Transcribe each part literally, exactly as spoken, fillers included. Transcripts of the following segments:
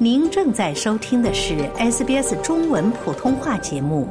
您正在收听的是 S B S 中文普通话节目。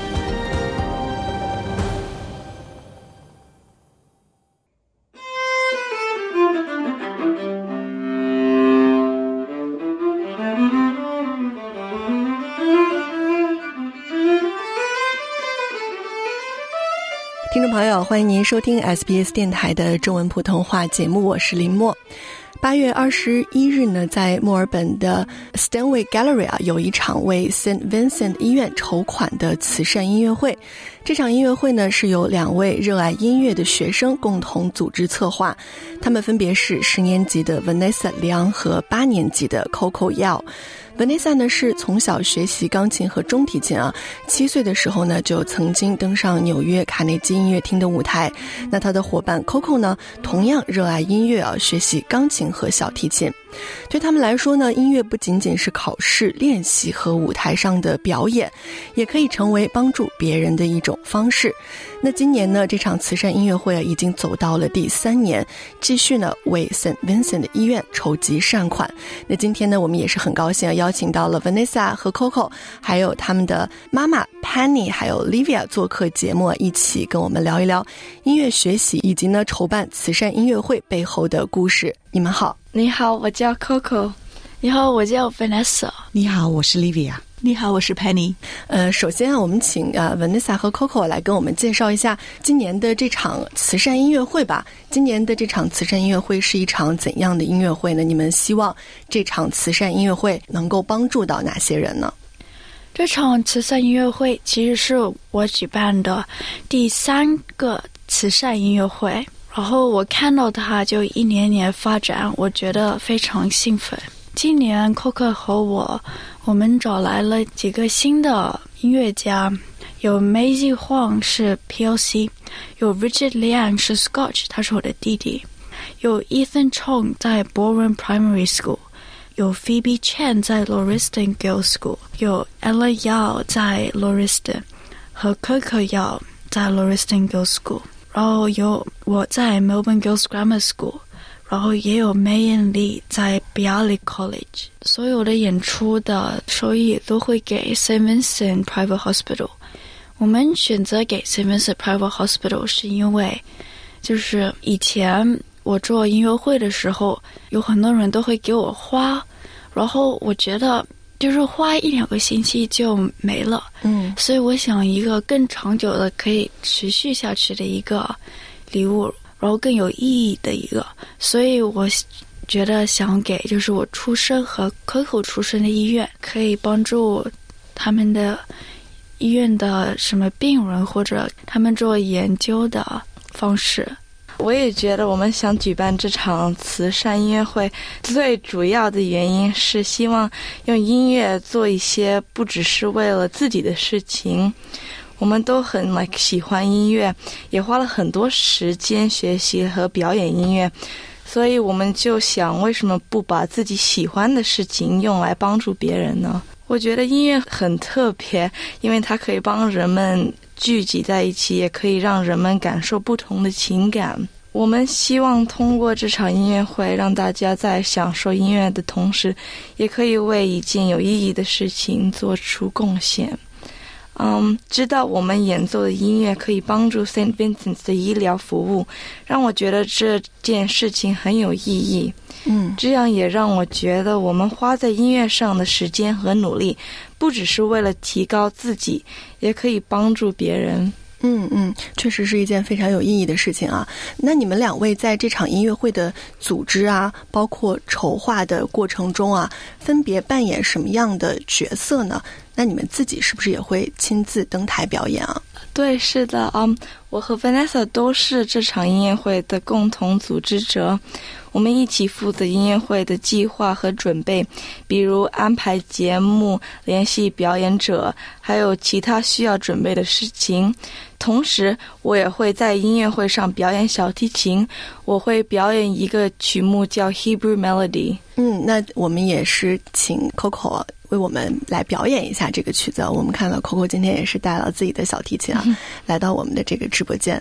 听众朋友，欢迎您收听 S B S 电台的中文普通话节目，我是林默。八月二十一日呢，在墨尔本的 Stanway Gallery 啊，有一场为 Saint Vincent 医院筹款的慈善音乐会。这场音乐会呢，是由两位热爱音乐的学生共同组织策划，他们分别是十年级的 Vanessa 梁和八年级的 Coco Yao。Vanessa 呢是从小学习钢琴和中提琴啊，七岁的时候呢就曾经登上纽约卡内基音乐厅的舞台。那他的伙伴 Coco 呢，同样热爱音乐啊，学习钢琴和小提琴。对他们来说呢，音乐不仅仅是考试、练习和舞台上的表演，也可以成为帮助别人的一种方式。那今年呢，这场慈善音乐会啊，已经走到了第三年，继续呢为 Saint Vincent 的医院筹集善款。那今天呢，我们也是很高兴啊，邀请到了 Vanessa 和 Coco， 还有他们的妈妈 Penny 还有 Livia 做客节目，一起跟我们聊一聊音乐学习以及呢筹办慈善音乐会背后的故事。你们好。 你好，我叫 Coco。 你好，我叫 Vanessa。 你好，我是 Livia。 你好，我是 Penny。 呃，首先啊，我们请呃 Vanessa 和 Coco 来跟我们介绍一下今年的这场慈善音乐会吧。今年的这场慈善音乐会是一场怎样的音乐会呢？你们希望这场慈善音乐会能够帮助到哪些人呢？ 这场慈善音乐会其实是我举办的第三个慈善音乐会，然后我看到它就一年年发展，我觉得非常兴奋。今年 Coco 和我我们找来了几个新的音乐家，有 Maisie Huang 是 P L C， 有 Richard Liang 是 Scotch， 他是我的弟弟，有 Ethan Chong 在 Bowen Primary School， 有 Phoebe Chen 在 Lauriston Girls School， 有 Ella Yao 在 Lauriston 和 Coco Yao 在 Lauriston Girls School， 然后有我在 Melbourne Girls Grammar School，然后也有 Mayan Lee 在 Bialik College。 所有的演出的收益都会给 Saint Vincent Private Hospital。 我们选择给 Saint Vincent Private Hospital 是因为就是以前我做音乐会的时候，有很多人都会给我花，然后我觉得就是花一两个星期就没了， 嗯， 所以我想一个更长久的可以持续下去的一个礼物，然后更有意义的一个，所以我觉得想给就是我出生和 Coco 出生的医院，可以帮助他们的医院的什么病人或者他们做研究的方式。 我也觉得我们想举办这场慈善音乐会最主要的原因是希望用音乐做一些不只是为了自己的事情。我们都很 like 喜欢音乐，也花了很多时间学习和表演音乐，所以我们就想为什么不把自己喜欢的事情用来帮助别人呢？我觉得音乐很特别，因为它可以帮人们聚集在一起，也可以让人们感受不同的情感。我们希望通过这场音乐会，让大家在享受音乐的同时，也可以为一件有意义的事情做出贡献。嗯，知道我们演奏的音乐可以帮助 Saint Vincent 的医疗服务，让我觉得这件事情很有意义。 嗯， 这样也让我觉得我们花在音乐上的时间和努力，不只是为了提高自己，也可以帮助别人。 嗯嗯，确实是一件非常有意义的事情啊。那你们两位在这场音乐会的组织啊，包括筹划的过程中啊，分别扮演什么样的角色呢？那你们自己是不是也会亲自登台表演啊？ 对，是的，嗯，我和 Vanessa 都是这场音乐会的共同组织者，我们一起负责音乐会的计划和准备，比如安排节目、联系表演者，还有其他需要准备的事情。同时，我也会在音乐会上表演小提琴，我会表演一个曲目叫 Hebrew Melody。 嗯，那我们也是请 Coco 为我们来表演一下这个曲子。我们看到 Coco 今天也是带了自己的小提琴啊，嗯、来到我们的这个直播间。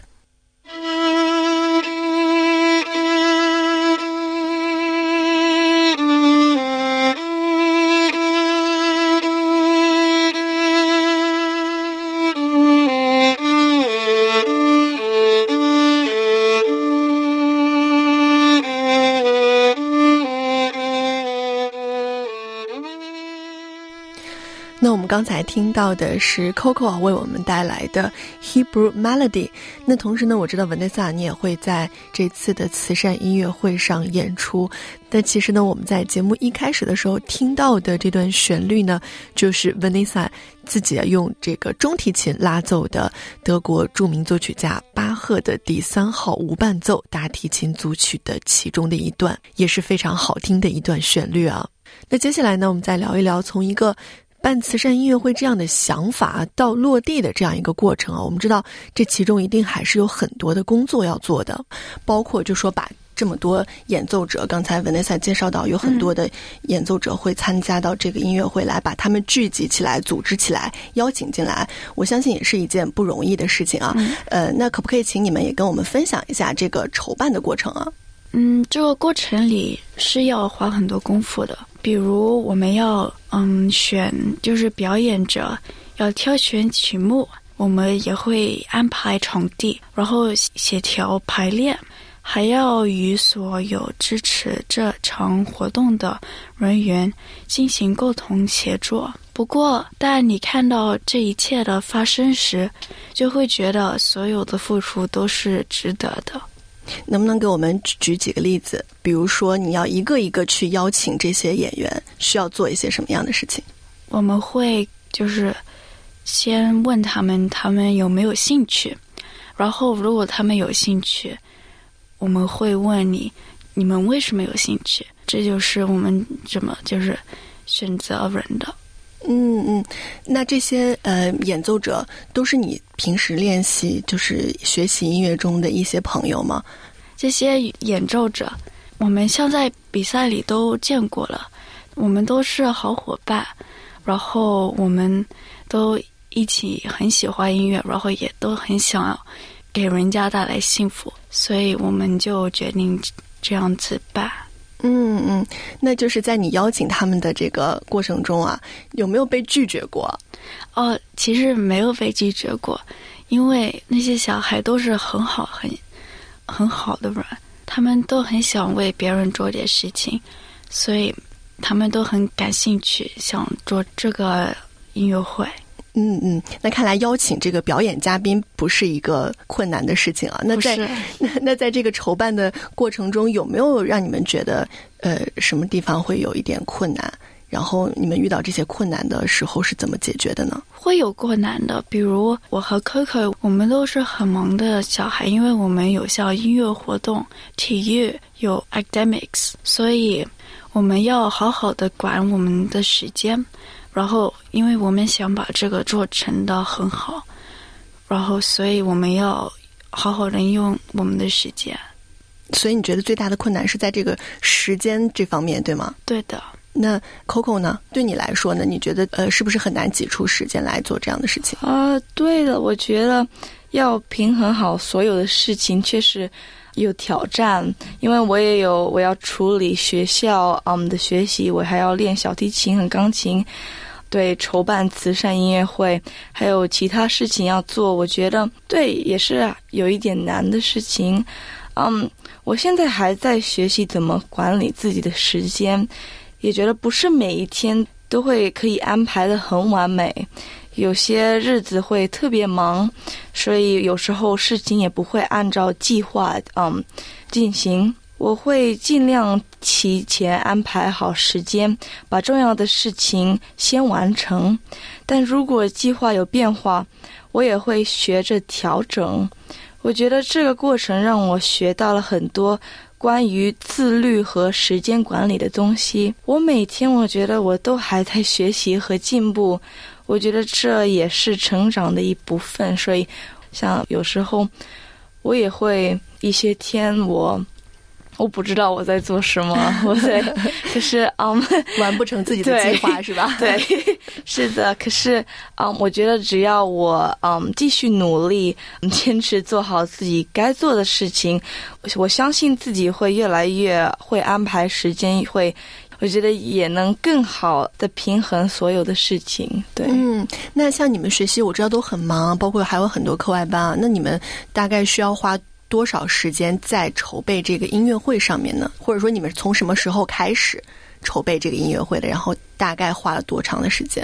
那我们刚才听到的是 Coco 为我们带来的 Hebrew Melody。 那同时呢，我知道 Vanessa 你也会在这次的慈善音乐会上演出。但其实呢，我们在节目一开始的时候听到的这段旋律呢，就是 Vanessa 自己用这个中提琴拉奏的德国著名作曲家巴赫的第三号无伴奏大提琴组曲的其中的一段，也是非常好听的一段旋律啊。那接下来呢，我们再聊一聊从一个办慈善音乐会这样的想法到落地的这样一个过程啊。我们知道这其中一定还是有很多的工作要做的，包括就说把这么多演奏者，刚才 Vanessa 介绍到有很多的演奏者会参加到这个音乐会来，把他们聚集起来组织起来邀请进来，我相信也是一件不容易的事情啊。嗯、呃，那可不可以请你们也跟我们分享一下这个筹办的过程啊？ 嗯，这个过程里是要花很多功夫的，比如我们要嗯选就是表演者，要挑选曲目，我们也会安排场地，然后协调排练，还要与所有支持这场活动的人员进行沟通协作。不过当你看到这一切的发生时，就会觉得所有的付出都是值得的。 能不能给我们举几个例子？比如说你要一个一个去邀请这些演员，需要做一些什么样的事情？ 我们会就是先问他们他们有没有兴趣，然后如果他们有兴趣，我们会问你你们为什么有兴趣，这就是我们怎么就是选择人的。 嗯嗯，那这些呃演奏者都是你平时练习就是学习音乐中的一些朋友吗？ 这些演奏者我们像在比赛里都见过了，我们都是好伙伴，然后我们都一起很喜欢音乐，然后也都很想要给人家带来幸福，所以我们就决定这样子办。 嗯嗯，那就是在你邀请他们的这个过程中啊，有没有被拒绝过？ 哦，其实没有被拒绝过，因为那些小孩都是很好很很好的人，他们都很想为别人做点事情，所以他们都很感兴趣，想做这个音乐会。 嗯嗯，那看来邀请这个表演嘉宾不是一个困难的事情啊。那在那那在这个筹办的过程中，有没有让你们觉得呃什么地方会有一点困难？然后你们遇到这些困难的时候是怎么解决的呢？ 会有困难的，比如我和 Coco 我们都是很忙的小孩，因为我们有像音乐活动、体育，有 academics， 所以我们要好好的管我们的时间，然后因为我们想把这个做成的很好，然后所以我们要好好的用我们的时间。 所以你觉得最大的困难是在这个时间这方面，对吗？ 对的。 那 Coco 呢？对你来说呢？你觉得呃是不是很难挤出时间来做这样的事情？ 啊、呃，对的，我觉得要平衡好所有的事情确实有挑战，因为我也有我要处理学校嗯的学习，我还要练小提琴和钢琴，对，筹办慈善音乐会，还有其他事情要做，我觉得对也是有一点难的事情。嗯，我现在还在学习怎么管理自己的时间，也觉得不是每一天都会可以安排得很完美，有些日子会特别忙，所以有时候事情也不会按照计划嗯进行。我会尽量提前安排好时间，把重要的事情先完成，但如果计划有变化，我也会学着调整。我觉得这个过程让我学到了很多关于自律和时间管理的东西。我每天我觉得我都还在学习和进步，我觉得这也是成长的一部分。所以像有时候我也会一些天我我不知道我在做什么，我在可是嗯完不成自己的计划是吧？ 对，是的。可是嗯，我觉得只要我嗯继续努力，坚持做好自己该做的事情，我相信自己会越来越会安排时间，会我觉得也能更好的平衡所有的事情。对， 嗯，那像你们学习我知道都很忙，包括还有很多课外班啊，那你们大概需要花多少时间在筹备这个音乐会上面呢？或者说你们从什么时候开始筹备这个音乐会的，然后大概花了多长的时间啊？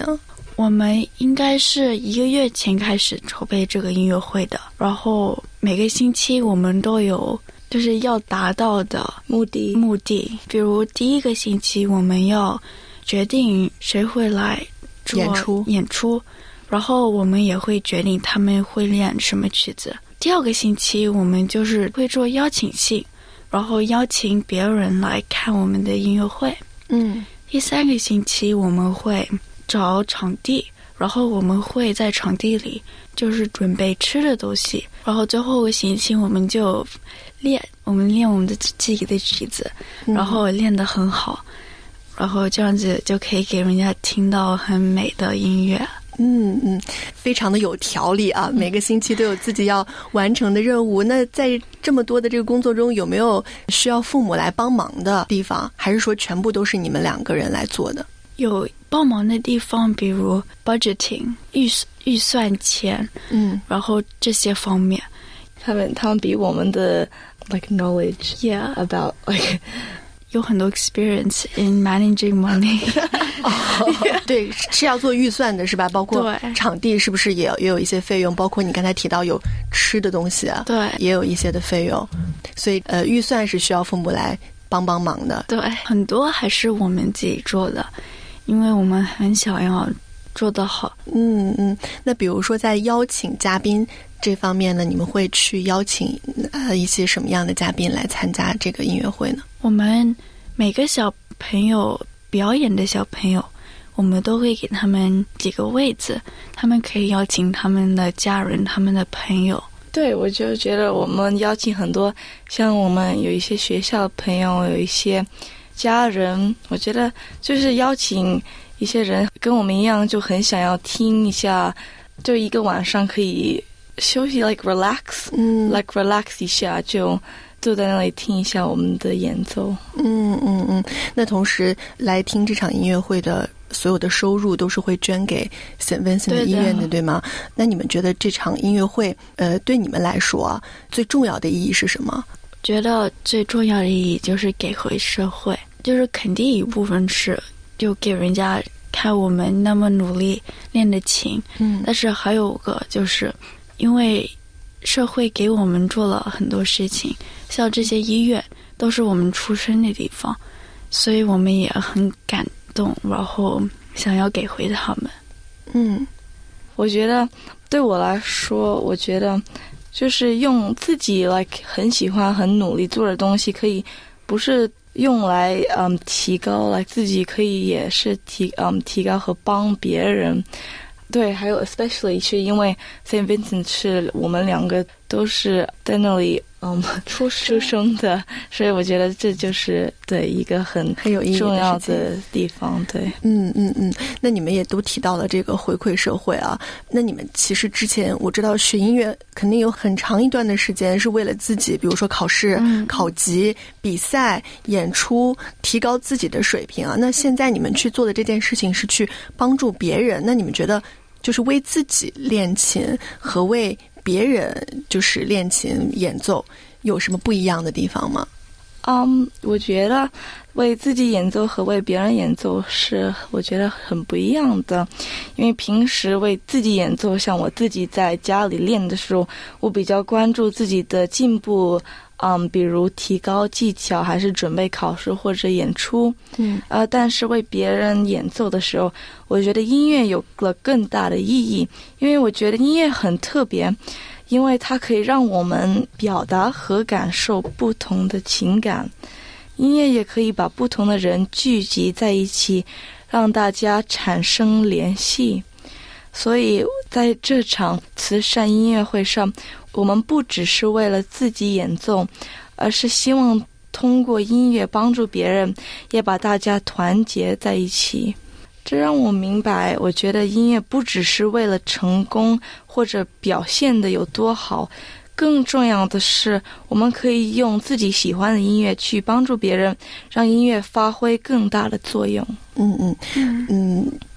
我们应该是一个月前开始筹备这个音乐会的，然后每个星期我们都有就是要达到的目的目的，比如第一个星期我们要决定谁会来做演出演出，然后我们也会决定他们会练什么曲子。第二个星期我们就是会做邀请信，然后邀请别人来看我们的音乐会。 嗯， 第三个星期我们会找场地，然后我们会在场地里就是准备吃的东西，然后最后一个星期我们就练，我们练我们的自己的曲子，然后练得很好，然后这样子就可以给人家听到很美的音乐。 嗯嗯，非常的有条理啊！每个星期都有自己要完成的任务。那在这么多的这个工作中，有没有需要父母来帮忙的地方？还是说全部都是你们两个人来做的？ 有帮忙的地方，比如 budgeting 预预算钱， 嗯， 然后这些方面， 他们他们比我们的 like knowledge yeah about like 有很多 experience in managing money 哦，对，是要做预算的是吧？包括对场地是不是也有也有一些费用？包括你刚才提到有吃的东西啊， 对， 也有一些的费用。所以呃，预算是需要父母来帮帮忙的。 对，很多还是我们自己做的，因为我们很想要做得好。 嗯嗯，那比如说在邀请嘉宾这方面呢，你们会去邀请呃一些什么样的嘉宾来参加这个音乐会呢？ 我们每个小朋友表演的小朋友，我们都会给他们几个位置，他们可以邀请他们的家人、他们的朋友。 对，我就觉得我们邀请很多，像我们有一些学校的朋友，有一些家人，我觉得就是邀请一些人跟我们一样，就很想要听一下，就一个晚上可以休息 like relax， 嗯 like relax 一下，就坐在那里听一下我们的演奏。 嗯嗯嗯，那同时来听这场音乐会的所有的收入都是会捐给 Saint Vincent 的医院的， 对, 对吗？那你们觉得这场音乐会呃对你们来说啊最重要的意义是什么？ 觉得最重要的意义就是给回社会，就是肯定一部分是就给人家看我们那么努力练的琴， 嗯， 但是还有个就是因为社会给我们做了很多事情，像这些医院都是我们出生的地方，所以我们也很感动，然后想要给回他们。 嗯， 我觉得对我来说，我觉得就是用自己 like 很喜欢很努力做的东西，可以不是用来嗯提高，来自己可以也是提嗯提高和帮别人。对，还有 especially 是因为 Saint Vincent 是我们两个都是在那里嗯出出生的，所以我觉得这就是对一个很很有意义重要的的地方。对， 嗯嗯嗯。那你们也都提到了这个回馈社会啊，那你们其实之前我知道学音乐肯定有很长一段的时间是为了自己，比如说考试、 嗯、 考级、比赛、演出，提高自己的水平啊。那现在你们去做的这件事情是去帮助别人，那你们觉得就是为自己练琴和为别人就是练琴演奏有什么不一样的地方吗？ 嗯、um, 我觉得为自己演奏和为别人演奏是我觉得很不一样的，因为平时为自己演奏，像我自己在家里练的时候，我比较关注自己的进步，嗯，比如提高技巧，还是准备考试或者演出， 嗯， 呃，但是为别人演奏的时候，我觉得音乐有了更大的意义，因为我觉得音乐很特别，因为它可以让我们表达和感受不同的情感，音乐也可以把不同的人聚集在一起，让大家产生联系。所以在这场慈善音乐会上，我们不只是为了自己演奏，而是希望通过音乐帮助别人，也把大家团结在一起。这让我明白，我觉得音乐不只是为了成功或者表现的有多好，更重要的是我们可以用自己喜欢的音乐去帮助别人，让音乐发挥更大的作用。 嗯嗯嗯，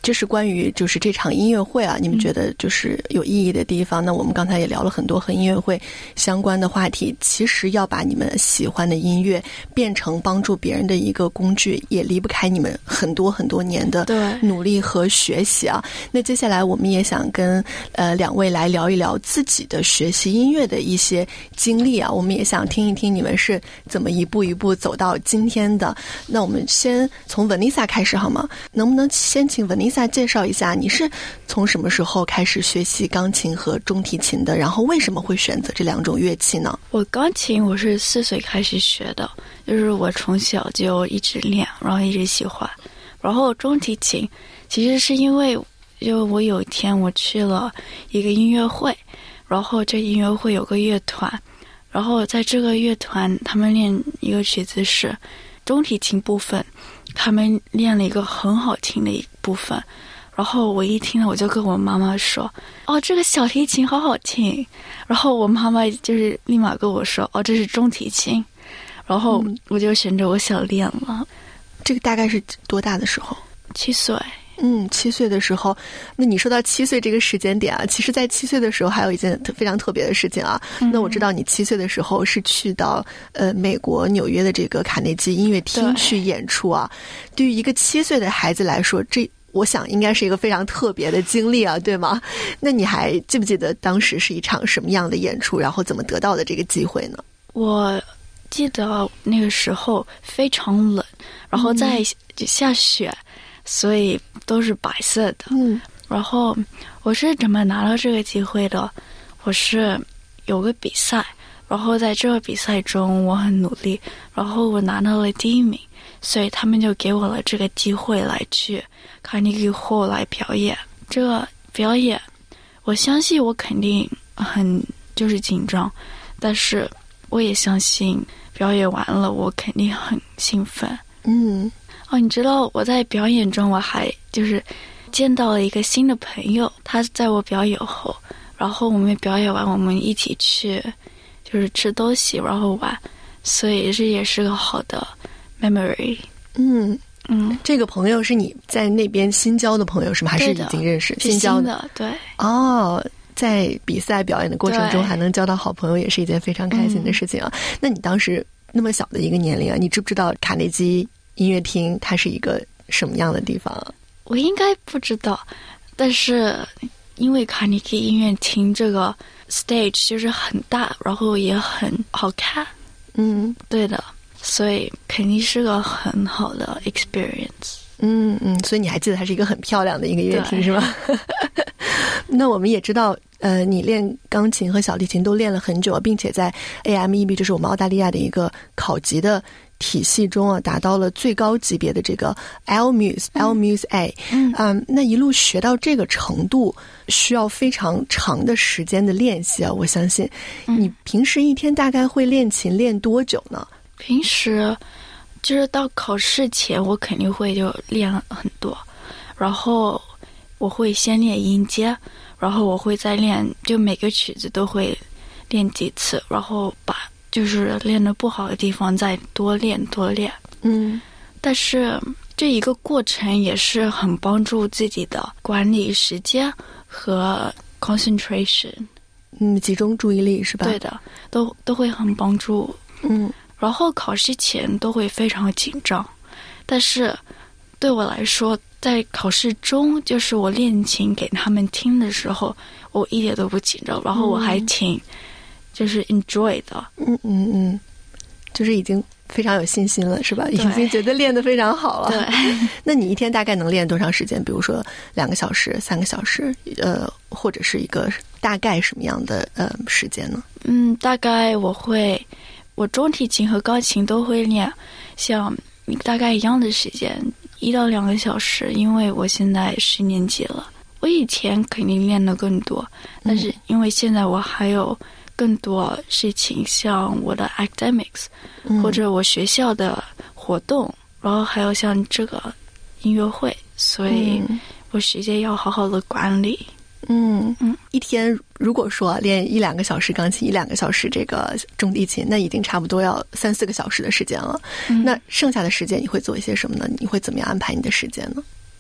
这是关于就是这场音乐会啊，你们觉得就是有意义的地方。嗯、那我们刚才也聊了很多和音乐会相关的话题。其实要把你们喜欢的音乐变成帮助别人的一个工具，也离不开你们很多很多年的努力和学习啊。那接下来我们也想跟呃两位来聊一聊自己的学习音乐的一些经历啊。我们也想听一听你们是怎么一步一步走到今天的。那我们先从 Vanessa 开始好吗？能不能先请 Vanessa 介绍一下你是从什么时候开始学习钢琴和中提琴的，然后为什么会选择这两种乐器呢？ 我钢琴我是四岁开始学的，就是我从小就一直练，然后一直喜欢。然后中提琴其实是因为就我有一天我去了一个音乐会，然后这音乐会有个乐团，然后在这个乐团他们练一个曲子是中提琴部分，他们练了一个很好听的一部分，然后我一听了我就跟我妈妈说，哦，这个小提琴好好听，然后我妈妈就是立马跟我说，哦，这是中提琴，然后我就选择我想练了、嗯、 这个大概是多大的时候？ 七岁。 嗯，七岁的时候。那你说到七岁这个时间点啊，其实在七岁的时候还有一件非常特别的事情啊、嗯、那我知道你七岁的时候是去到呃美国纽约的这个卡内基音乐厅去演出啊。对于一个七岁的孩子来说，这我想应该是一个非常特别的经历啊，对吗？那你还记不记得当时是一场什么样的演出，然后怎么得到的这个机会呢？ 我记得那个时候非常冷，然后在下雪、嗯，所以都是白色的。 嗯， 然后我是怎么拿到这个机会的？我是有个比赛，然后在这个比赛中我很努力，然后我拿到了第一名，所以他们就给我了这个机会来去卡内基 Hall 来表演。这个表演，我相信我肯定很就是紧张，但是我也相信表演完了我肯定很兴奋。 嗯。 哦，你知道我在表演中我还就是见到了一个新的朋友，他在我表演后，然后我们表演完我们一起去就是吃东西然后玩，所以这也是个好的 memory。 嗯嗯， 这个朋友是你在那边新交的朋友是吗？还是已经认识？ 新交的，对。 哦，在比赛表演的过程中还能交到好朋友，也是一件非常开心的事情啊、嗯、那你当时那么小的一个年龄啊，你知不知道卡内基音乐厅它是一个什么样的地方啊？ 我应该不知道，但是因为卡内基音乐厅这个 stage 就是很大，然后也很好看。 嗯， 对的，所以肯定是个很好的 experience。 嗯嗯，所以你还记得它是一个很漂亮的一个乐厅是吗？那我们也知道呃，你练钢琴和小提琴都练了很久，并且在 A M E B 就是我们澳大利亚的一个考级的体系中啊，达到了最高级别的这个 L Mus L Mus A。 嗯, 嗯，那一路学到这个程度需要非常长的时间的练习啊，我相信你平时一天大概会练琴练多久呢？ 平时就是到考试前我肯定会就练很多，然后我会先练音阶，然后我会再练，就每个曲子都会练几次，然后把就是练得不好的地方再多练多练。 嗯， 但是这一个过程也是很帮助自己的管理时间和 concentration。 嗯，集中注意力是吧？ 对的，都都会很帮助。 嗯， 然后考试前都会非常紧张，但是对我来说在考试中就是我练琴给他们听的时候我一点都不紧张，然后我还挺就是 enjoy 的。 嗯嗯嗯，就是已经非常有信心了是吧？已经觉得练得非常好了。 对。 那你一天大概能练多长时间？比如说两个小时三个小时呃，或者是一个大概什么样的呃时间呢？ 嗯，大概我会我中提琴和钢琴都会练像大概一样的时间，一到两个小时，因为我现在十年级了。我以前肯定练得更多，但是因为现在我还有更多事情，像我的 academics、嗯、或者我学校的活动，然后还有像这个音乐会，所以我时间要好好的管理。 嗯嗯， 一天如果说练一两个小时钢琴，一两个小时这个中提琴，那已经差不多要三四个小时的时间了。嗯、那剩下的时间你会做一些什么呢？你会怎么样安排你的时间呢？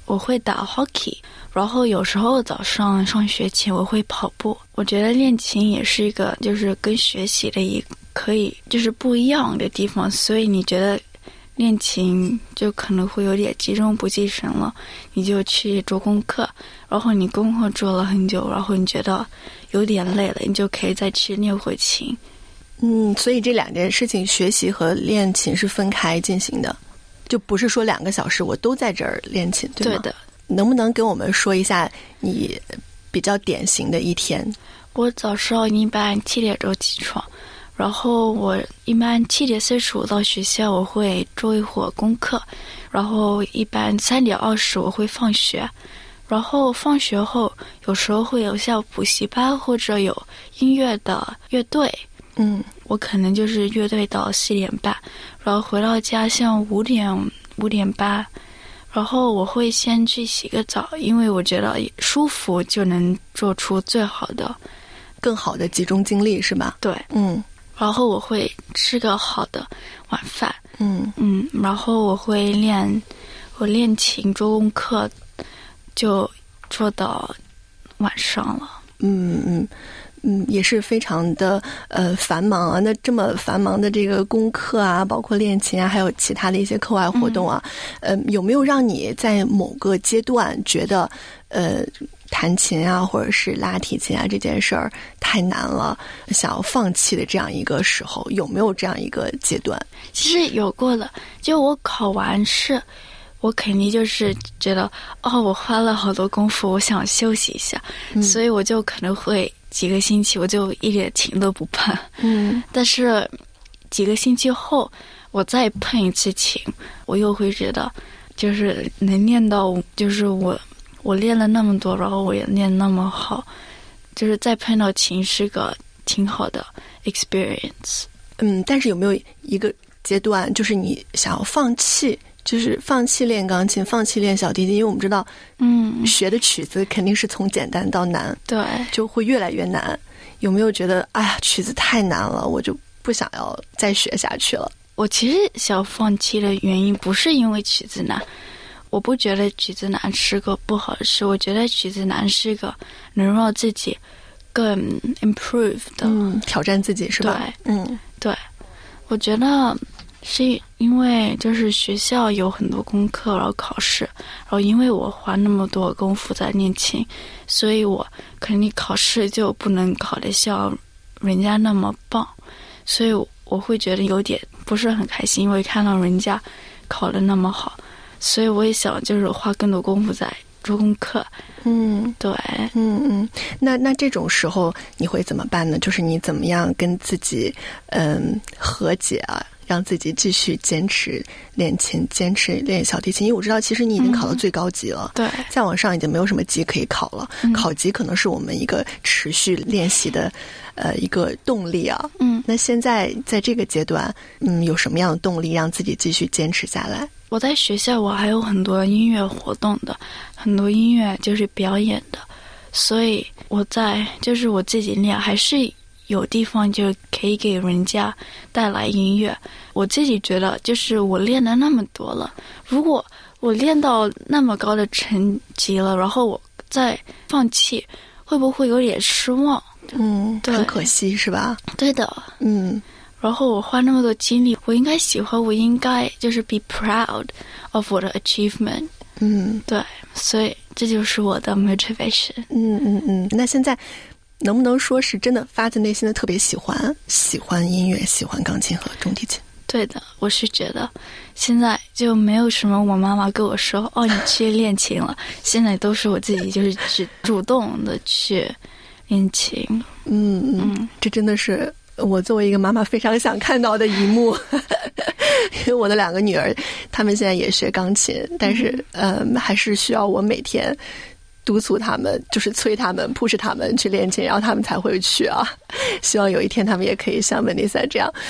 我会打 hockey， 然后有时候早上上学前我会跑步。我觉得练琴也是一个就是跟学习的一可以就是不一样的地方，所以你觉得练琴就可能会有点集中不进神了，你就去做功课，然后你功课做了很久，然后你觉得有点累了，你就可以再去练会琴。 嗯，所以这两件事情，学习和练琴是分开进行的，就不是说两个小时我都在这儿练琴，对吗？ 对的。 能不能给我们说一下你比较典型的一天？ 我早上一般七点钟起床，然后我一般七点四十五到学校，我会做一会儿功课，然后一般三点二十我会放学，然后放学后有时候会有像补习班或者有音乐的乐队， 嗯， 我可能就是乐队到四点半，然后回到家像五点五点半，然后我会先去洗个澡，因为我觉得舒服就能做出最好的更好的集中精力，是吧？ 对， 嗯， 然后我会吃个好的晚饭， 嗯嗯，然后我会练，我练琴做功课，就做到晚上了。 嗯嗯嗯，也是非常的呃繁忙啊。那这么繁忙的这个功课啊，包括练琴啊，还有其他的一些课外活动啊，嗯、呃，有没有让你在某个阶段觉得呃弹琴啊，或者是拉提琴啊这件事儿太难了，想要放弃的这样一个时候？有没有这样一个阶段？ 其实有过的，就我考完试，我肯定就是觉得哦，我花了好多功夫，我想休息一下，嗯、所以我就可能会几个星期我就一点琴都不碰。嗯，但是几个星期后，我再碰一次琴，我又会觉得就是能练到，就是我我练了那么多，然后我也练那么好，就是再碰到琴是个挺好的 experience。 嗯，但是有没有一个阶段，就是你想要放弃？就是放弃练钢琴，放弃练小提琴，因为我们知道，嗯，学的曲子肯定是从简单到难， 对， 就会越来越难。有没有觉得，哎呀，曲子太难了，我就不想要再学下去了？ 我其实想放弃的原因不是因为曲子难，我不觉得曲子难是个不好的事，我觉得曲子难是个能让自己更 improve 的， 嗯，挑战自己是吧？ 对，嗯，对，我觉得。是因为就是学校有很多功课，然后考试，然后因为我花那么多功夫在练琴，所以我肯定考试就不能考得像人家那么棒，所以我会觉得有点不是很开心，因为看到人家考得那么好，所以我也想就是花更多功夫在做功课。嗯，对， 嗯嗯，那那这种时候你会怎么办呢？就是你怎么样跟自己嗯和解啊？让自己继续坚持练琴，坚持练小提琴。因为我知道，其实你已经考到最高级了， 对、嗯， 再往上已经没有什么级可以考了。嗯、考级可能是我们一个持续练习的，呃，一个动力啊。嗯，那现在在这个阶段，嗯，有什么样的动力让自己继续坚持下来？ 我在学校，我还有很多音乐活动的，很多音乐就是表演的，所以我在就是我自己练还是。有地方就可以给人家带来音乐，我自己觉得就是我练了那么多了，如果我练到那么高的成绩了，然后我再放弃，会不会有点失望？ 嗯，很可惜是吧？ 对的， 嗯。 然后我花那么多精力，我应该喜欢，我应该就是 be proud of 我的 achievement。嗯，对，所以这就是我的 motivation。 嗯嗯嗯，那现在。能不能说是真的发自内心的特别喜欢喜欢音乐，喜欢钢琴和中提琴？ 对的，我是觉得现在就没有什么我妈妈跟我说哦你去练琴了，现在都是我自己就是去主动的去练琴。 嗯嗯，这真的是我作为一个妈妈非常想看到的一幕。因为我的两个女儿她们现在也学钢琴，但是嗯、呃，还是需要我每天督促他们，就是催他们 push 他们去练琴，然后他们才会去啊。希望有一天他们也可以像 Vanessa 这样。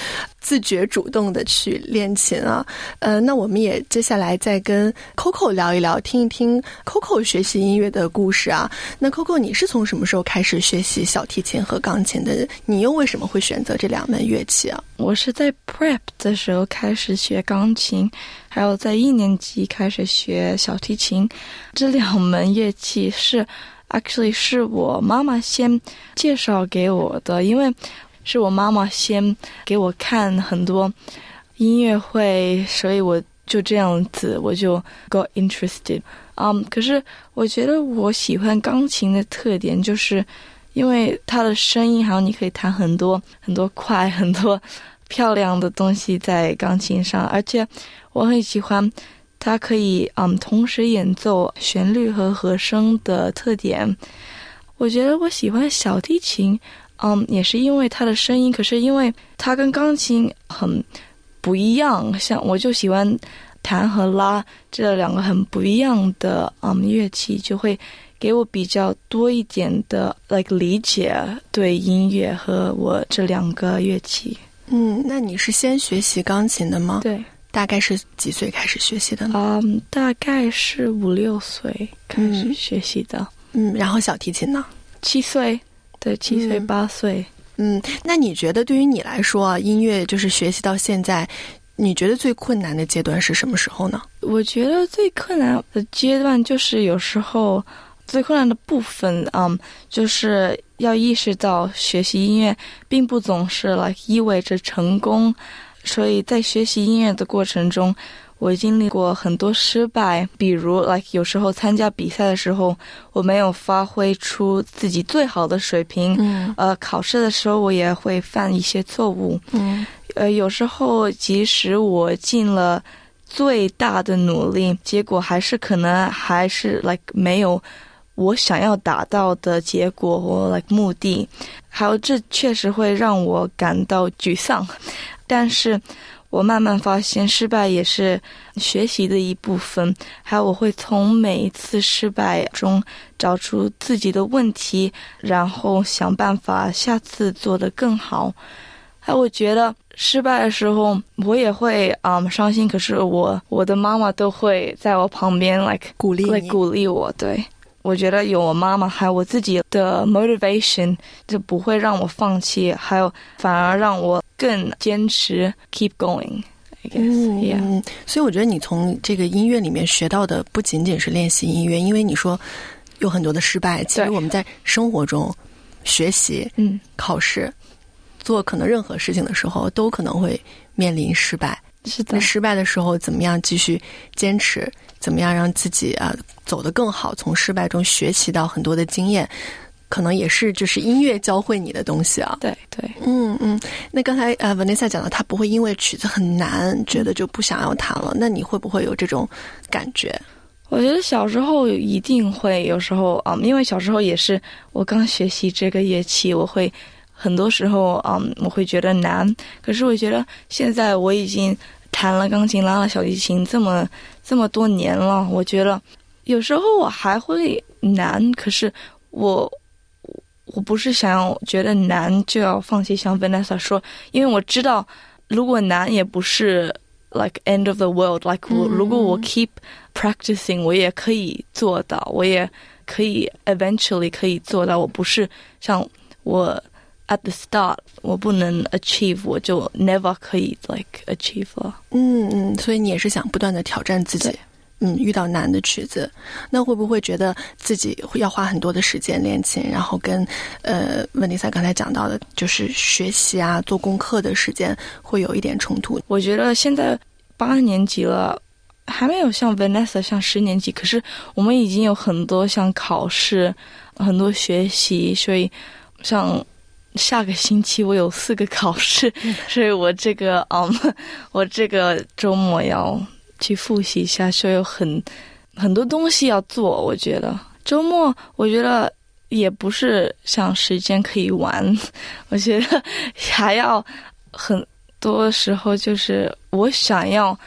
自觉主动的去练琴啊。呃，那我们也接下来再跟 Coco 聊一聊，听一听 Coco 学习音乐的故事啊。那 Coco 你是从什么时候开始学习小提琴和钢琴的？你又为什么会选择这两门乐器啊？ 我是在 prep 的时候开始学钢琴，还有在一年级开始学小提琴。这两门乐器是 actually 是我妈妈先介绍给我的，因为是我妈妈先给我看很多音乐会，所以我就这样子我就 got interested。嗯，可是我觉得我喜欢钢琴的特点就是因为它的声音，还有你可以弹很多很多快很多漂亮的东西在钢琴上，而且我很喜欢它可以嗯同时演奏旋律和和声的特点。我觉得我喜欢小提琴嗯，也是因为它的声音，可是因为它跟钢琴很不一样，像我就喜欢弹和拉这两个很不一样的嗯乐器，就会给我比较多一点的 like 理解对音乐和我这两个乐器。 嗯，那你是先学习钢琴的吗？ 对。 大概是几岁开始学习的呢？ 嗯，大概是五六岁开始学习的。 嗯，然后小提琴呢？ 七岁。对，七岁八岁。 嗯，那你觉得对于你来说啊，音乐就是学习到现在，你觉得最困难的阶段是什么时候呢？ 我觉得最困难的阶段就是有时候最困难的部分，嗯，就是要意识到学习音乐并不总是 like 意味着成功，所以在学习音乐的过程中，我经历过很多失败，比如 like 有时候参加比赛的时候，我没有发挥出自己最好的水平，嗯，呃，考试的时候我也会犯一些错误，嗯，呃，有时候即使我尽了最大的努力，结果还是可能还是 like 没有我想要达到的结果或 like 目的，还有这确实会让我感到沮丧，但是我慢慢发现失败也是学习的一部分，还有我会从每一次失败中找出自己的问题，然后想办法下次做得更好。还有我觉得失败的时候我也会嗯伤心，可是我我的妈妈都会在我旁边 like 鼓励你 like 鼓励我。对，我觉得有我妈妈还有我自己的 motivation 就不会让我放弃，还有反而让我更坚持 keep going I guess、 嗯 yeah. 所以我觉得你从这个音乐里面学到的不仅仅是练习音乐，因为你说有很多的失败，其实我们在生活中学习、嗯、考试做可能任何事情的时候都可能会面临失败。 是的， 那失败的时候怎么样继续坚持，怎么样让自己啊走得更好，从失败中学习到很多的经验，可能也是就是音乐教会你的东西啊。 对对， 嗯嗯。那刚才呃 Vanessa 讲到她不会因为曲子很难觉得就不想要弹了，那你会不会有这种感觉？ 我觉得小时候一定会，有时候嗯，因为小时候也是我刚学习这个乐器，我会很多时候嗯我会觉得难，可是我觉得现在我已经弹了钢琴拉了小提琴这么这么多年了，我觉得有时候我还会难，可是我我不是想要觉得难就要放弃，像 Vanessa 说，因为我知道如果难也不是 like end of the world like 我、嗯、如果我 keep practicing 我也可以做到，我也可以 eventually 可以做到，我不是像我at the start 我不能 achieve 我就 never 可以 like achieve 了。 嗯嗯，所以你也是想不断的挑战自己，嗯，遇到难的曲子，那会不会觉得自己要花很多的时间练琴，然后跟呃温妮萨刚才讲到的就是学习啊做功课的时间会有一点冲突？ 我觉得现在八年级了还没有像 Vanessa 像十年级，可是我们已经有很多像考试很多学习，所以像下个星期我有四个考试、嗯、所以我这个嗯，我这个周末要去复习一下，所以有很很多东西要做。我觉得周末我觉得也不是像时间可以玩，我觉得还要很多时候就是我想要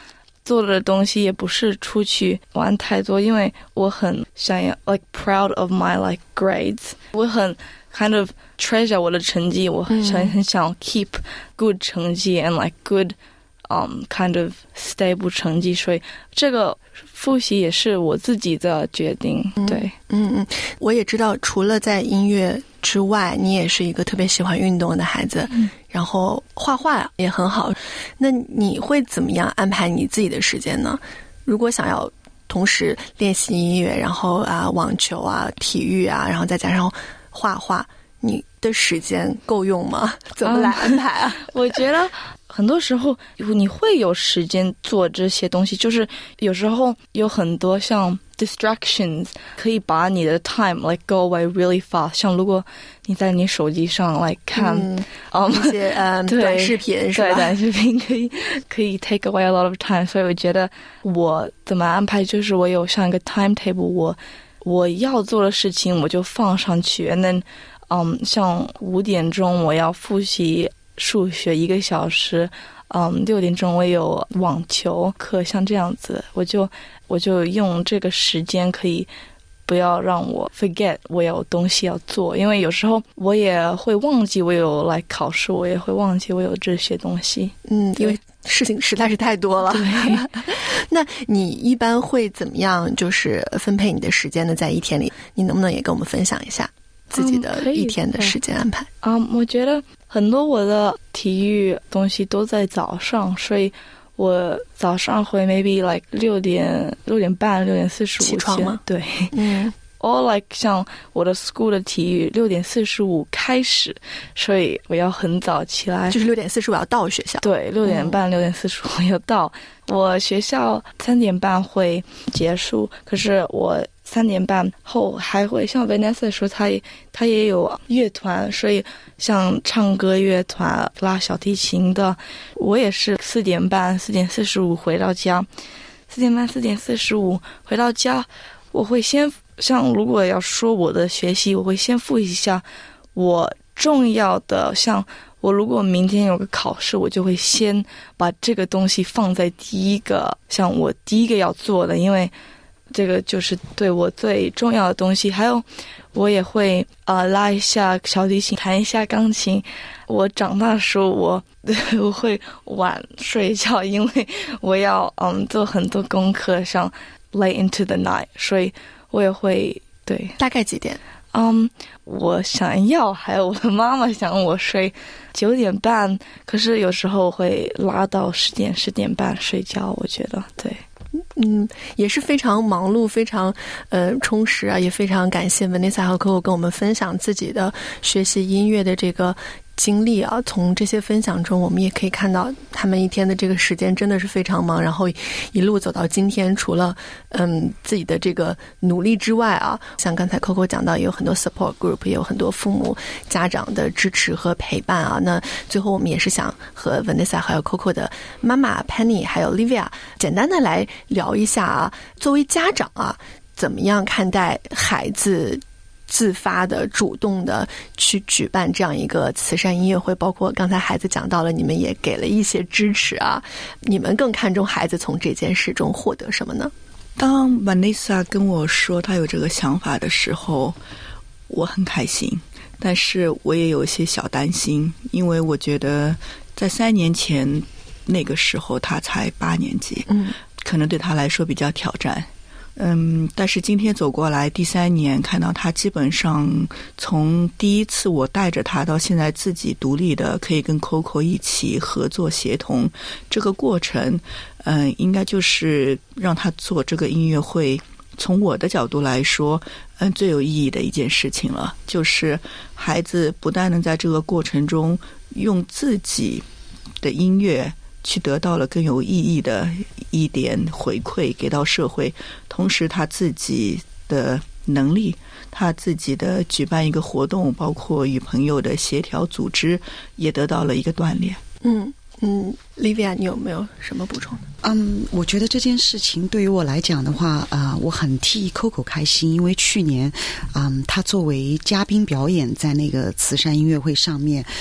做的东西也不是出去玩太多，因为我很想要 like proud of my like grades， 我很 kind of treasure 我的成绩，我很想、嗯、很想 keep good 成绩 and like good um kind of stable 成绩，所以这个复习也是我自己的决定。对， 嗯嗯，我也知道除了在音乐之外，你也是一个特别喜欢运动的孩子，嗯，然后画画也很好。那你会怎么样安排你自己的时间呢？如果想要同时练习音乐，然后啊网球啊体育啊，然后再加上画画，你的时间够用吗？怎么来安排啊？ 嗯、我觉得很多时候你会有时间做这些东西，就是有时候有很多像 distractions 可以把你的 time like go away really fast， 像如果你在你手机上来、like, 看、嗯嗯、一些嗯短视频是吧？ 对，短视频可以可以 take away a lot of time， 所以我觉得我怎么安排就是我有像一个 timetable， 我我要做的事情我就放上去 and then 嗯，像五点钟我要复习数学一个小时，嗯，六点钟我有网球课，像这样子，我就我就用这个时间可以不要让我 forget 我有东西要做，因为有时候我也会忘记我有来考试，我也会忘记我有这些东西。 嗯，因为事情实在是太多了。 对， 那你一般会怎么样？就是分配你的时间呢？在一天里，你能不能也跟我们分享一下自己的一天的时间安排？ 嗯，嗯我觉得很多我的体育东西都在早上，所以我早上会 maybe like 六点六点半六点四十五起床吗？ 对， 嗯。 or like 像我的 school 的体育六点四十五开始，所以我要很早起来， 就是六点四十五要到学校。 对，六点半六点四十五要到。我学校三点半会结束，可是我三点半后还会像 Vanessa 说，他也他也有乐团，所以像唱歌乐团、拉小提琴的，我也是四点半四点四十五回到家，四点半四点四十五回到家，我会先像如果要说我的学习，我会先复习一下我重要的，像我如果明天有个考试，我就会先把这个东西放在第一个，像我第一个要做的，因为这个就是对我最重要的东西。还有我也会呃拉一下小提琴，弹一下钢琴。我长大的时候我我会晚睡觉，因为我要嗯做很多功课，像 late into the night， 所以我也会对。 大概几点？ 嗯，我想要，还有我的妈妈想我睡九点半，可是有时候会拉到十点十点半睡觉。我觉得对， 嗯，也是非常忙碌，非常呃充实啊，也非常感谢 Vanessa 和 Coco 跟我们分享自己的学习音乐的这个经历啊。从这些分享中，我们也可以看到他们一天的这个时间真的是非常忙，然后一路走到今天，除了嗯自己的这个努力之外啊，像刚才 Coco 讲到，也有很多 support group， 也有很多父母家长的支持和陪伴啊。那最后我们也是想和 Vanessa 还有 Coco 的妈妈 Penny 还有 Livia 简单的来聊一下啊，作为家长啊，怎么样看待孩子自发的主动的去举办这样一个慈善音乐会，包括刚才孩子讲到了，你们也给了一些支持啊，你们更看重孩子从这件事中获得什么呢？ 当 Vanessa 跟我说她有这个想法的时候，我很开心，但是我也有一些小担心，因为我觉得在三年前那个时候她才八年级，嗯，可能对她来说比较挑战。嗯，但是今天走过来第三年，看到他基本上从第一次我带着他到现在自己独立的可以跟 Coco 一起合作协同，这个过程嗯，应该就是让他做这个音乐会，从我的角度来说嗯，最有意义的一件事情了，就是孩子不但能在这个过程中用自己的音乐去得到了更有意义的一点回馈给到社会，同时他自己的能力，他自己的举办一个活动，包括与朋友的协调组织也得到了一个锻炼。 嗯嗯 Livia 你有没有什么补充？ 嗯，我觉得这件事情对于我来讲的话啊、呃，我很替 Coco 开心，因为去年嗯，他作为嘉宾表演在那个慈善音乐会上面，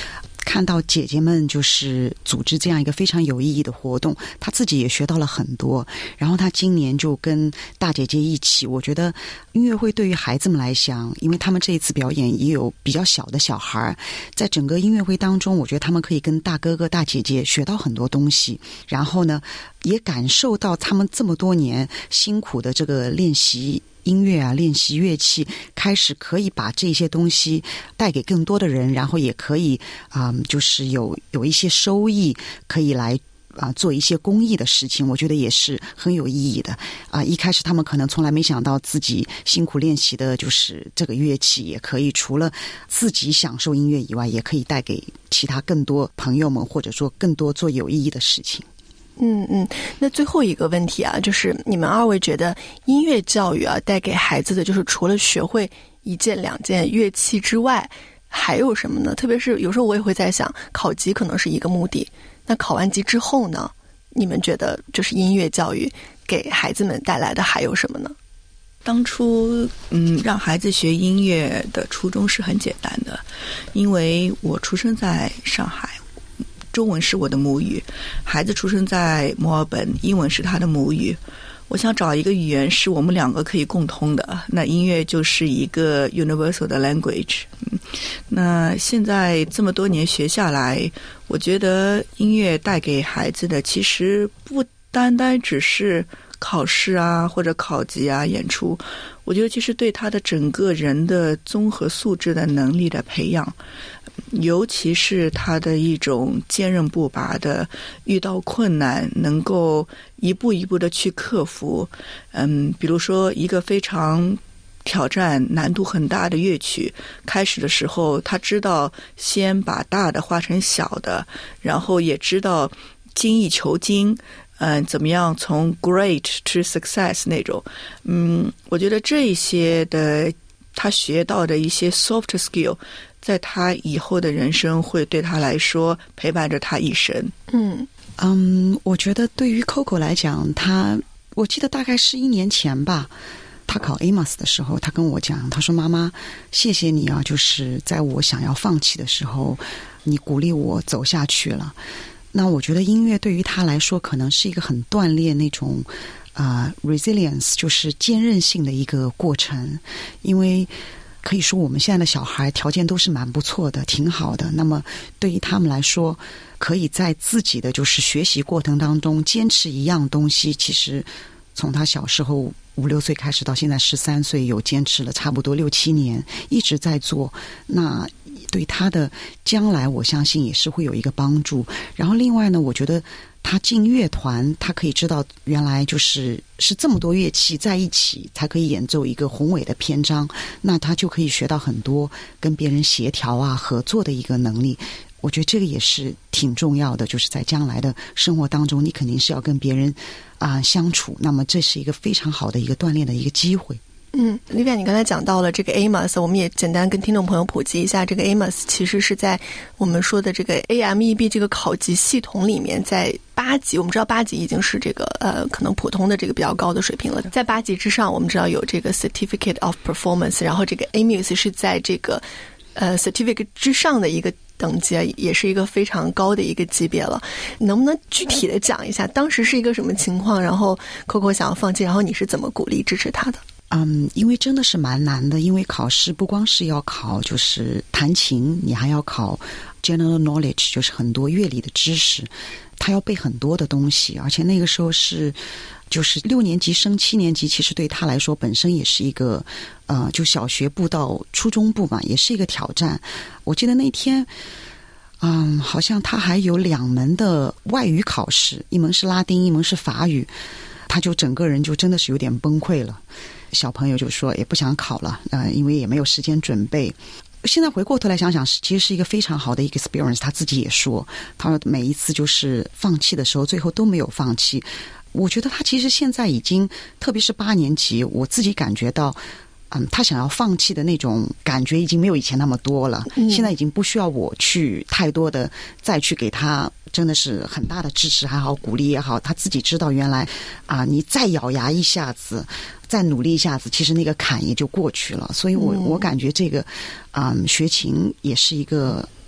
看到姐姐们就是组织这样一个非常有意义的活动，她自己也学到了很多。然后她今年就跟大姐姐一起，我觉得音乐会对于孩子们来讲，因为他们这一次表演也有比较小的小孩，在整个音乐会当中，我觉得他们可以跟大哥哥大姐姐学到很多东西，然后呢也感受到他们这么多年辛苦的这个练习音乐啊，练习乐器，开始可以把这些东西带给更多的人，然后也可以啊、嗯，就是有有一些收益，可以来啊做一些公益的事情，我觉得也是很有意义的啊。一开始他们可能从来没想到自己辛苦练习的就是这个乐器，也可以除了自己享受音乐以外，也可以带给其他更多朋友们，或者说更多做有意义的事情。 嗯嗯，那最后一个问题啊，就是你们二位觉得音乐教育啊，带给孩子的就是除了学会一件两件乐器之外，还有什么呢？特别是有时候我也会在想，考级可能是一个目的，那考完级之后呢，你们觉得就是音乐教育给孩子们带来的还有什么呢？ 当初嗯，让孩子学音乐的初衷是很简单的，因为我出生在上海，中文是我的母语，孩子出生在墨尔本，英文是他的母语。我想找一个语言是我们两个可以共通的，那音乐就是一个 universal 的 language。嗯，那现在这么多年学下来，我觉得音乐带给孩子的其实不单单只是考试啊或者考级啊演出，我觉得其实对他的整个人的综合素质的能力的培养，尤其是他的一种坚韧不拔的遇到困难能够一步一步的去克服。嗯，比如说一个非常挑战难度很大的乐曲，开始的时候他知道先把大的化成小的，然后也知道精益求精，嗯，怎么样从 great to success 那种。嗯，我觉得这些的他学到的一些 soft skill， 在他以后的人生会对他来说陪伴着他一生。 嗯嗯，我觉得对于 Coco 来讲，他我记得大概是一年前吧，他考 A M A S 的时候，他跟我讲，他说妈妈，谢谢你啊，就是在我想要放弃的时候，你鼓励我走下去了。那我觉得音乐对于他来说可能是一个很锻炼那种啊、呃、resilience， 就是坚韧性的一个过程。因为可以说我们现在的小孩条件都是蛮不错的，挺好的，那么对于他们来说，可以在自己的就是学习过程当中坚持一样东西，其实从他小时候五六岁开始到现在十三岁，有坚持了差不多六七年，一直在做，那对他的将来我相信也是会有一个帮助。然后另外呢，我觉得他进乐团，他可以知道原来就是是这么多乐器在一起才可以演奏一个宏伟的篇章，那他就可以学到很多跟别人协调啊合作的一个能力。我觉得这个也是挺重要的，就是在将来的生活当中，你肯定是要跟别人啊、呃、相处，那么这是一个非常好的一个锻炼的一个机会。 嗯，丽媛，你刚才讲到了这个 A M A S， 我们也简单跟听众朋友普及一下，这个 A M A S 其实是在我们说的这个 A M E B 这个考级系统里面，在八级，我们知道八级已经是这个呃可能普通的这个比较高的水平了，在八级之上，我们知道有这个 Certificate of Performance， 然后这个 A M U S 是在这个呃 Certificate 之上的一个等级，也是一个非常高的一个级别了。能不能具体的讲一下当时是一个什么情况，然后 Coco 想要放弃，然后你是怎么鼓励支持他的？ 嗯，因为真的是蛮难的，因为考试不光是要考就是弹琴，你还要考 general knowledge， 就是很多乐理的知识，他要背很多的东西，而且那个时候是就是六年级升七年级，其实对他来说本身也是一个呃，就小学部到初中部嘛，也是一个挑战。我记得那天嗯，好像他还有两门的外语考试，一门是拉丁，一门是法语，他就整个人就真的是有点崩溃了。小朋友就说也不想考了，呃，因为也没有时间准备。现在回过头来想想，其实是一个非常好的一个 experience。他自己也说，他说每一次就是放弃的时候，最后都没有放弃。我觉得他其实现在已经，特别是八年级，我自己感觉到，嗯，他想要放弃的那种感觉已经没有以前那么多了。嗯、现在已经不需要我去太多的再去给他。真的是很大的支持还好，鼓励也好，他自己知道原来啊，你再咬牙一下子，再努力一下子，其实那个坎也就过去了。所以我、嗯、我感觉这个啊、嗯，学琴也是一个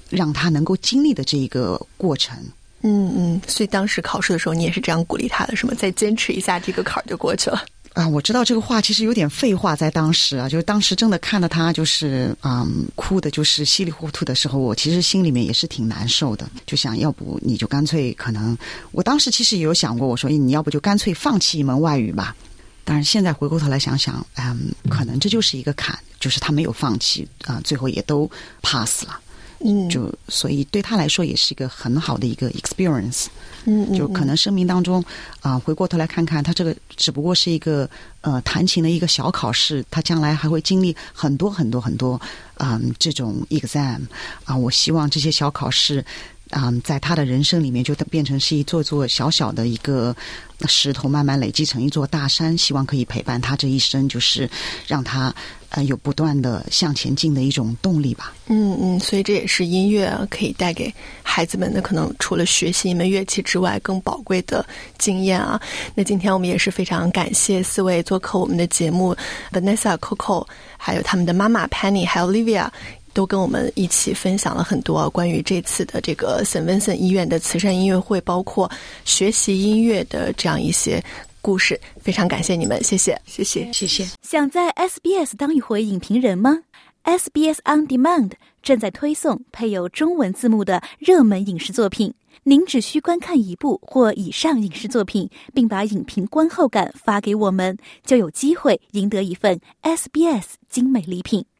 让他能够经历的这一个过程。 嗯嗯，所以当时考试的时候，你也是这样鼓励他的，是吗？再坚持一下，这个坎儿就过去了。 啊，我知道这个话其实有点废话，在当时啊，就是当时真的看到他就是嗯哭的，就是稀里糊涂的时候，我其实心里面也是挺难受的，就想要不你就干脆可能，我当时其实也有想过，我说你要不就干脆放弃一门外语吧。但是现在回过头来想想，嗯，可能这就是一个坎，就是他没有放弃啊、呃，最后也都 pass 了。 嗯， 就所以对他来说也是一个很好的一个 experience。 嗯, 嗯, 嗯， 就可能生命当中啊、呃，回过头来看看，他这个只不过是一个呃弹琴的一个小考试，他将来还会经历很多很多很多嗯、呃、这种 exam 啊、呃，我希望这些小考试啊、呃，在他的人生里面就变成是一座座小小的一个石头，慢慢累积成一座大山，希望可以陪伴他这一生，就是让他呃有不断的向前进的一种动力吧。 嗯嗯，所以这也是音乐可以带给孩子们的，可能除了学习一门乐器之外更宝贵的经验啊。那今天我们也是非常感谢四位做客我们的节目 Vanessa、Coco 还有他们的妈妈 Penny 还有 Livia，都跟我们一起分享了很多关于这次的这个 Saint Vincent 医院的慈善音乐会，包括学习音乐的这样一些故事。非常感谢你们，谢谢， 谢谢， 谢谢。 想在 S B S 当一回影评人吗？ S B S On Demand 正在推送配有中文字幕的热门影视作品，您只需观看一部或以上影视作品，并把影评观后感发给我们，就有机会赢得一份 S B S 精美礼品。